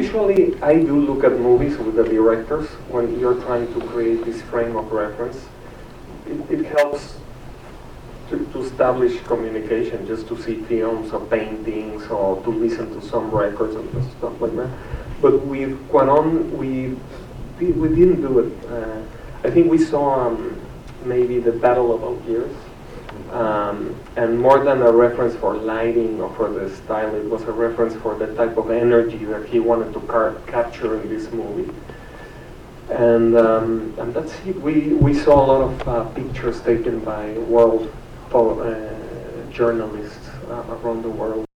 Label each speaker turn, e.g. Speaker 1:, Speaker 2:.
Speaker 1: usually I do look at movies with the directors when you're trying to create this frame of reference. It helps to establish communication, just to see films or paintings or to listen to some records and stuff like that. But with Cuarón, we didn't do it. I think we saw maybe the Battle of Algiers, and more than a reference for lighting or for the style, it was a reference for the type of energy that he wanted to capture in this movie. And that's it. We saw a lot of pictures taken by world journalists around the world.